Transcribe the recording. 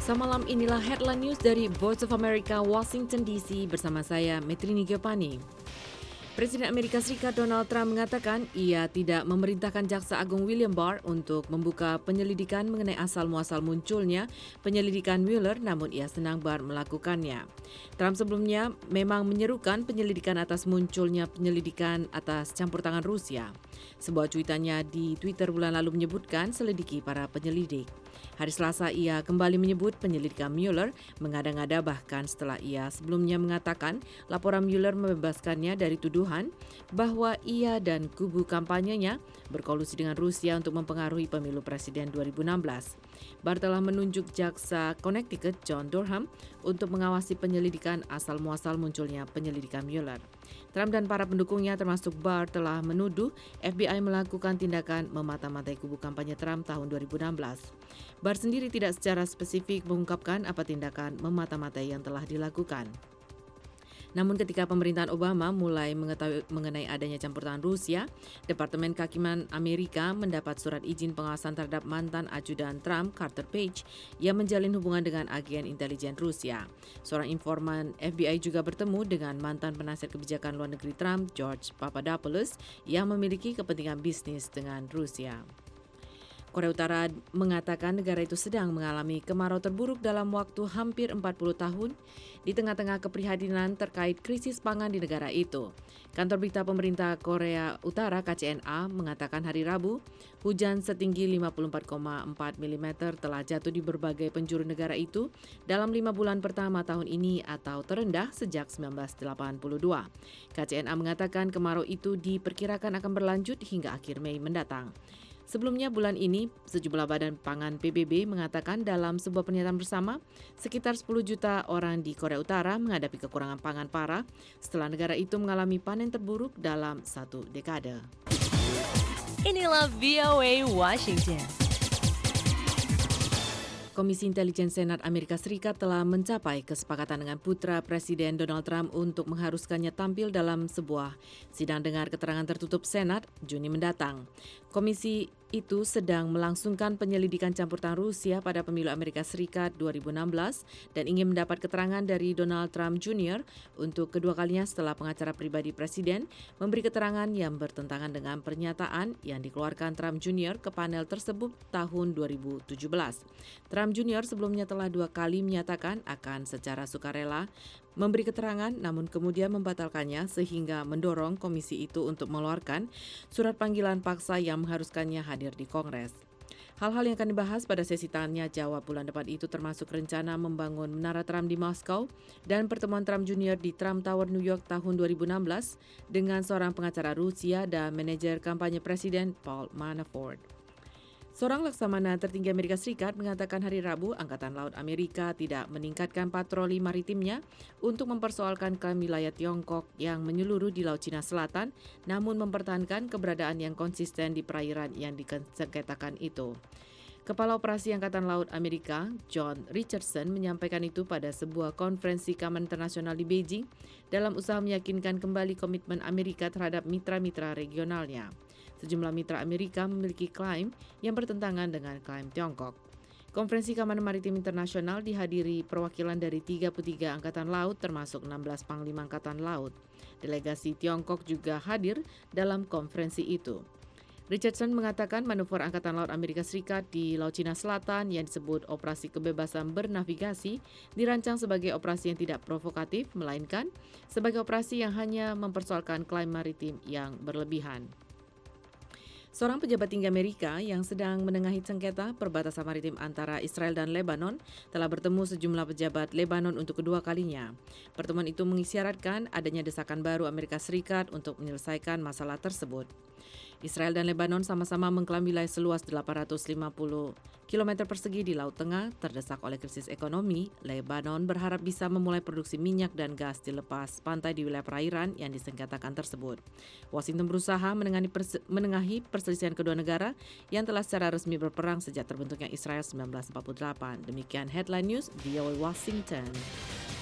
Semalam inilah headline news dari Voice of America, Washington DC bersama saya, Metrini Giopani. Presiden Amerika Serikat Donald Trump mengatakan ia tidak memerintahkan Jaksa Agung William Barr untuk membuka penyelidikan mengenai asal-muasal munculnya penyelidikan Mueller, namun ia senang Barr melakukannya. Trump sebelumnya memang menyerukan penyelidikan atas munculnya penyelidikan atas campur tangan Rusia. Sebuah cuitannya di Twitter bulan lalu menyebutkan selidiki para penyelidik. Hari Selasa ia kembali menyebut penyelidikan Mueller mengada-ngada, bahkan setelah ia sebelumnya mengatakan laporan Mueller membebaskannya dari tuduhan bahwa ia dan kubu kampanyenya berkolusi dengan Rusia untuk mempengaruhi pemilu presiden 2016. Barr telah menunjuk jaksa Connecticut John Durham untuk mengawasi penyelidikan asal-muasal munculnya penyelidikan Mueller. Trump dan para pendukungnya termasuk Barr telah menuduh FBI melakukan tindakan memata-matai kubu kampanye Trump tahun 2016. Barr sendiri tidak secara spesifik mengungkapkan apa tindakan memata-matai yang telah dilakukan. Namun ketika pemerintahan Obama mulai mengetahui mengenai adanya campur tangan Rusia, Departemen Kehakiman Amerika mendapat surat izin pengawasan terhadap mantan ajudan Trump, Carter Page, yang menjalin hubungan dengan agen intelijen Rusia. Seorang informan FBI juga bertemu dengan mantan penasihat kebijakan luar negeri Trump, George Papadopoulos, yang memiliki kepentingan bisnis dengan Rusia. Korea Utara mengatakan negara itu sedang mengalami kemarau terburuk dalam waktu hampir 40 tahun di tengah-tengah keprihatinan terkait krisis pangan di negara itu. Kantor berita pemerintah Korea Utara KCNA mengatakan hari Rabu, hujan setinggi 54,4 mm telah jatuh di berbagai penjuru negara itu dalam 5 bulan pertama tahun ini atau terendah sejak 1982. KCNA mengatakan kemarau itu diperkirakan akan berlanjut hingga akhir Mei mendatang. Sebelumnya bulan ini, sejumlah badan pangan PBB mengatakan dalam sebuah pernyataan bersama, sekitar 10 juta orang di Korea Utara menghadapi kekurangan pangan parah setelah negara itu mengalami panen terburuk dalam 1 dekade. Inilah VOA Washington. Komisi Intelijen Senat Amerika Serikat telah mencapai kesepakatan dengan putra Presiden Donald Trump untuk mengharuskannya tampil dalam sebuah sidang dengar keterangan tertutup Senat Juni mendatang. Komisi itu sedang melangsungkan penyelidikan campur tangan Rusia pada pemilu Amerika Serikat 2016 dan ingin mendapat keterangan dari Donald Trump Jr. untuk kedua kalinya setelah pengacara pribadi Presiden memberi keterangan yang bertentangan dengan pernyataan yang dikeluarkan Trump Jr. ke panel tersebut tahun 2017. Trump Jr. sebelumnya telah 2 kali menyatakan akan secara sukarela memberi keterangan, namun kemudian membatalkannya sehingga mendorong komisi itu untuk mengeluarkan surat panggilan paksa yang mengharuskannya hadir di Kongres. Hal-hal yang akan dibahas pada sesi tanya jawab bulan depan itu termasuk rencana membangun Menara Trump di Moskow dan pertemuan Trump Jr. di Trump Tower New York tahun 2016 dengan seorang pengacara Rusia dan manajer kampanye Presiden Paul Manafort. Seorang laksamana tertinggi Amerika Serikat mengatakan hari Rabu Angkatan Laut Amerika tidak meningkatkan patroli maritimnya untuk mempersoalkan klaim wilayah Tiongkok yang menyeluruh di Laut Cina Selatan, namun mempertahankan keberadaan yang konsisten di perairan yang disengketakan itu. Kepala Operasi Angkatan Laut Amerika, John Richardson, menyampaikan itu pada sebuah konferensi keamanan internasional di Beijing dalam usaha meyakinkan kembali komitmen Amerika terhadap mitra-mitra regionalnya. Sejumlah mitra Amerika memiliki klaim yang bertentangan dengan klaim Tiongkok. Konferensi Keamanan Maritim Internasional dihadiri perwakilan dari 33 Angkatan Laut termasuk 16 Panglima Angkatan Laut. Delegasi Tiongkok juga hadir dalam konferensi itu. Richardson mengatakan manuver Angkatan Laut Amerika Serikat di Laut Cina Selatan yang disebut Operasi Kebebasan Bernavigasi dirancang sebagai operasi yang tidak provokatif, melainkan sebagai operasi yang hanya mempersoalkan klaim maritim yang berlebihan. Seorang pejabat tinggi Amerika yang sedang menengahi sengketa perbatasan maritim antara Israel dan Lebanon telah bertemu sejumlah pejabat Lebanon untuk kedua kalinya. Pertemuan itu mengisyaratkan adanya desakan baru Amerika Serikat untuk menyelesaikan masalah tersebut. Israel dan Lebanon sama-sama mengklaim wilayah seluas 850 km persegi di Laut Tengah terdesak oleh krisis ekonomi. Lebanon berharap bisa memulai produksi minyak dan gas di lepas pantai di wilayah perairan yang disengketakan tersebut. Washington berusaha menengahi perselisihan kedua negara yang telah secara resmi berperang sejak terbentuknya Israel 1948. Demikian Headline News, VOA Washington.